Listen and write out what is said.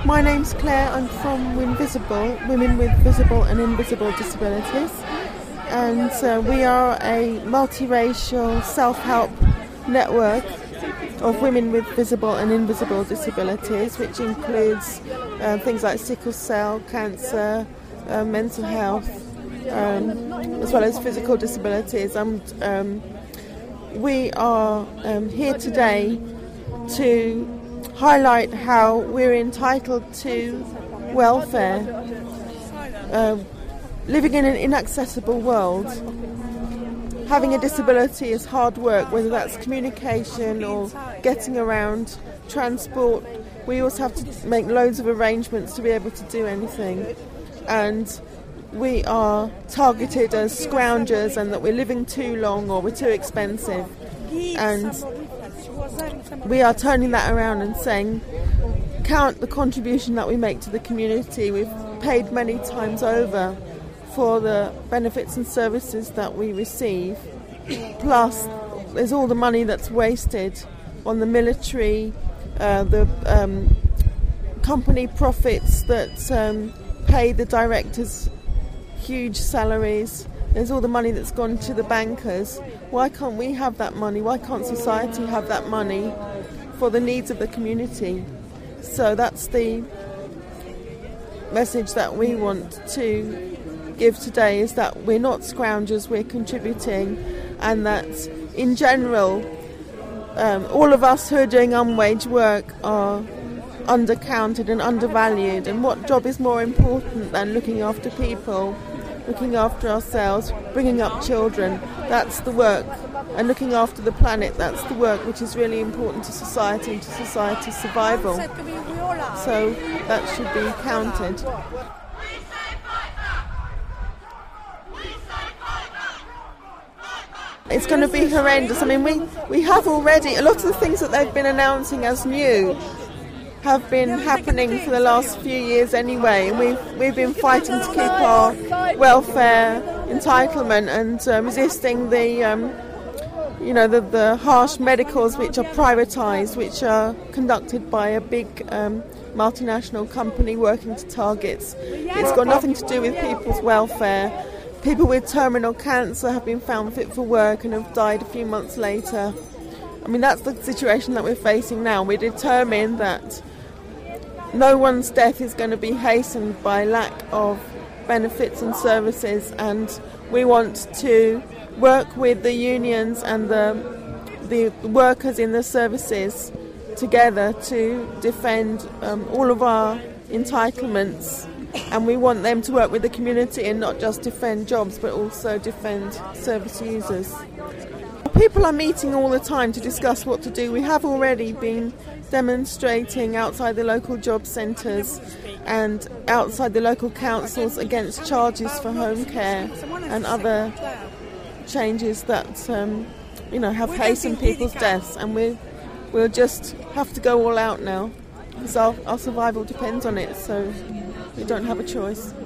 My name's Claire. I'm from Winvisible, Women with Visible and Invisible Disabilities, and we are a multiracial self-help network of women with visible and invisible disabilities, which includes things like sickle cell, cancer, mental health, as well as physical disabilities. We are here today to highlight how we're entitled to welfare. Living in an inaccessible world, having a disability is hard work, whether that's communication or getting around, transport. We also have to make loads of arrangements to be able to do anything. And we are targeted as scroungers and that we're living too long or we're too expensive. And we are turning that around and saying, count the contribution that we make to the community. We've paid many times over for the benefits and services that we receive. Plus, there's all the money that's wasted on the military, the company profits that pay the directors huge salaries. There's all the money that's gone to the bankers. Why can't we have that money? Why can't society have that money for the needs of the community? So that's the message that we want to give today, is that we're not scroungers, we're contributing, and that in general all of us who are doing unwaged work are undercounted and undervalued. And what job is more important than looking after people, looking after ourselves, bringing up children? That's the work. And looking after the planet, that's the work which is really important to society and to society's survival. So that should be counted. It's going to be horrendous. I mean, we have already, a lot of the things that they've been announcing as new have been happening for the last few years anyway, and we've been fighting to keep our welfare entitlement and resisting the harsh medicals which are privatised, which are conducted by a big multinational company working to targets. It's got nothing to do with people's welfare. People with terminal cancer have been found fit for work and have died a few months later. I mean, that's the situation that we're facing now. We're determined that no one's death is going to be hastened by lack of benefits and services, and we want to work with the unions and the workers in the services together to defend all of our entitlements, and we want them to work with the community and not just defend jobs but also defend service users. People are meeting all the time to discuss what to do. We have already been demonstrating outside the local job centres and outside the local councils against charges for home care and other changes that have hastened people's deaths, and we'll just have to go all out now because our survival depends on it, so we don't have a choice.